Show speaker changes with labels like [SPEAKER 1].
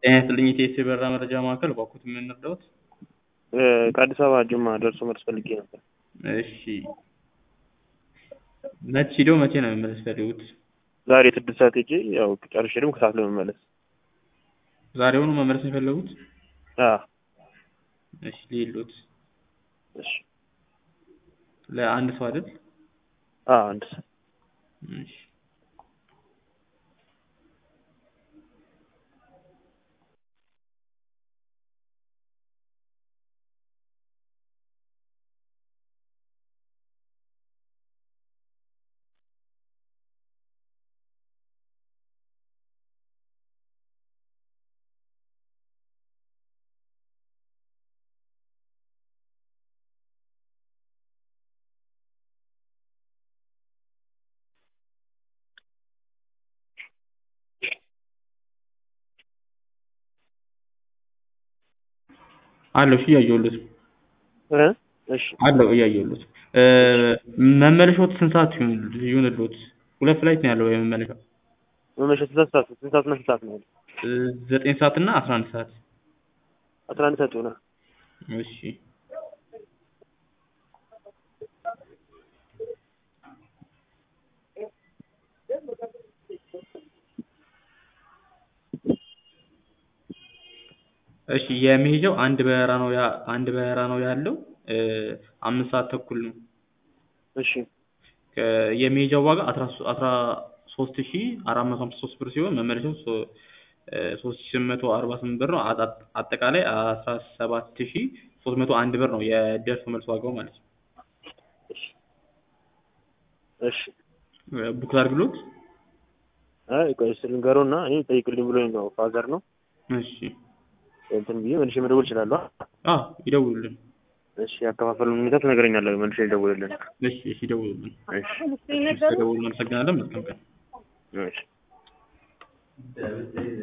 [SPEAKER 1] ጤና ይስጥልኝ የኢቲኤስ የበረራ መረጃ ማዕከል ባክዎት ምን ልርዳዎት?
[SPEAKER 2] ከአዲስ አበባ ጅማ ደርሶ መልስ ፈልጌ ነበር።
[SPEAKER 1] እሺ መች ሄደው መቼ ነው መመለስ የፈለጉት?
[SPEAKER 2] ዛሬ 6 ሰዓት ሄጄ ያው ጨርሼ ደግሞ ከሰዓት ለመመለስ።
[SPEAKER 1] ዛሬውኑ መመለስ ነው የፈለጉት?
[SPEAKER 2] አዎ።
[SPEAKER 1] እሺ ልሂድልዎት።
[SPEAKER 2] እሺ።
[SPEAKER 1] ለአንድ ሰው አይደል?
[SPEAKER 2] አዎ አንድ ሰው።
[SPEAKER 1] እሺ አለው እሺ እያየሁልዎት
[SPEAKER 2] እሺ
[SPEAKER 1] አለው እያየሁልዎት መመለሻዎት ስንት ሰዓት ይሁንልዎት? ሁለት ፍላይት ነው ያለው የመመለሻው።
[SPEAKER 2] መመለሻ ስንት ሰዓት እና ስንት ሰዓት ነው ያለው?
[SPEAKER 1] 9 ሰዓት እና 11 ሰዓት።
[SPEAKER 2] 11 ሰዓት ይሆናል።
[SPEAKER 1] እሺ እሺ የሚሄደው አንድ በረራ ነው ያለው 5 ሰዓት ተኩል ነው።
[SPEAKER 2] እሺ
[SPEAKER 1] የሚሄጃው ዋጋ 13453 ብር ሲሆን መመለሻው 3848 ብር ነው። አጠቃላይ 17301 ብር ነው የደርሶ መልስ ዋጋው ማለት ነው።
[SPEAKER 2] እሺ
[SPEAKER 1] ቡክ ላድርግልዎት?
[SPEAKER 2] ቆይ እስኪ ልንገረውና እኔ ጠይቅልኝ ብሎኝ ነው ፋዘር ነው።
[SPEAKER 1] እሺ
[SPEAKER 2] እንትን ብዬ መልሼ መደወል እችላለሁ?
[SPEAKER 1] አዎ ይደውሉልን።
[SPEAKER 2] እሺ ያከፋፈሉን ሁኔታ ትነግረኛለህ መልሼ ልደውልልህ?
[SPEAKER 1] እሺ ይደውሉልን።
[SPEAKER 2] እሺ
[SPEAKER 1] ስለደወሉ እናመሰግናለን። መልካም ቀን።
[SPEAKER 2] እሺ